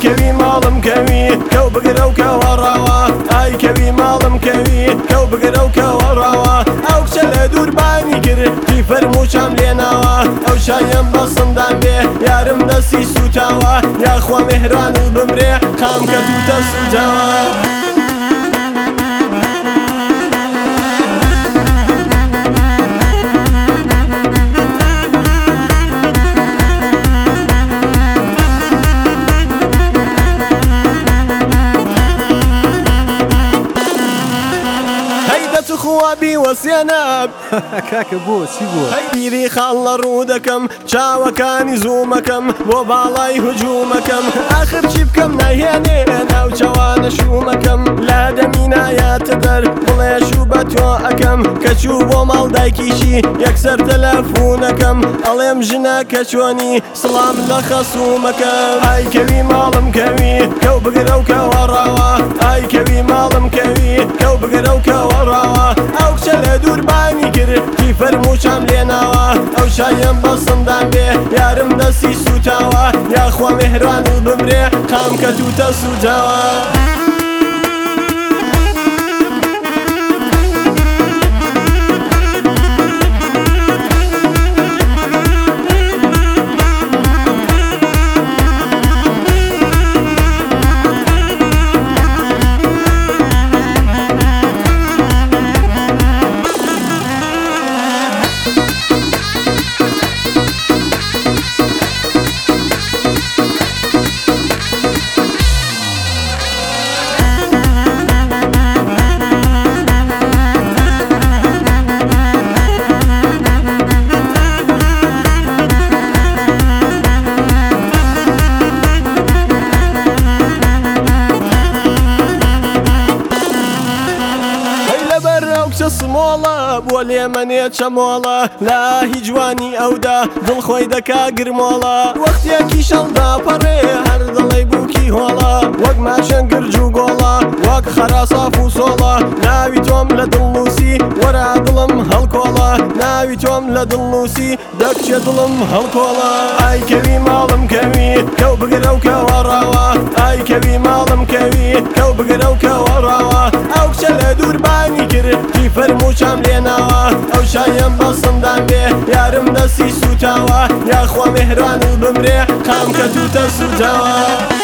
کەوی ماڵم کەوی کەو بگرە و کەوەڕاوە ئای کەوی ماڵم کەوی کەو بگرە و کەوەڕاوە ئەو کچە لە دووربانی گرتی فەرمووچام لێناوە ئەو شایم بە سندان بێ یارم دەستی سوتاوە یاخوا مێهران و بمرێ قام کە دووتە سوتاوە خوابی وەسیێنە کاکە بۆ چی بووە؟ بیری خاڵ لە ڕوو دەکەم چاوەکانی زوومەکەم بۆ باڵای هجوومەکەم ئاخر چی بکەم ناهێنێ ناو چاوانە شوومەکەم لا دەمی نایاتە دەر بڵێ شوو بە تۆ ئەەکەم کە چوو بۆ ماڵ دایکیشی یەکسەر تەلەفونەکەم ئەڵێم ژنە کە چۆنی سڵام لە خەسوومەکەم ئای کەوی ماڵم کەوی کەو بگرە و کەوەڕاوە ئای کەوی ماڵم کەوی کەو بگرە و کەوەڕاوە ئەو کچە لە دووربانی گرتی فەرمووچام لێناوە ئەو شایم بە سندان بێ یارم دەستی سوتاوە یاخوا مێهران و بمرێ قام کە دووتە سوتاوە سمۆڵە بۆ لێمەنێ چەمۆڵە لا هیچ جوانی ئەودا دڵخۆی دەکا گرمۆڵە وەختێکی شەڵدا پەڕێ هەر دڵی بووکی هۆڵە وەک ماشەن گرج و گۆڵە وەک خەراساف و سۆڵە ناوی تۆم لە دڵنووسی وەرا دڵم هەڵکۆڵە ناوی تۆم لە دڵنووسی دەکچێ دڵم هەڵکۆڵە ئای کەوی ماڵم کەوی کەو بگرە و کەوەڕاوە ئای کەوی ماڵم کەوی کەو بگرە و کەوەڕاوە ئەو کچە لە دووربانی گرتی فەرمووچام لێناوە ئەو شایم بە سندان بێ یارم دەستی سوتاوە یاخوا مێهران و بمرێ قام کە دووتە سوتاوە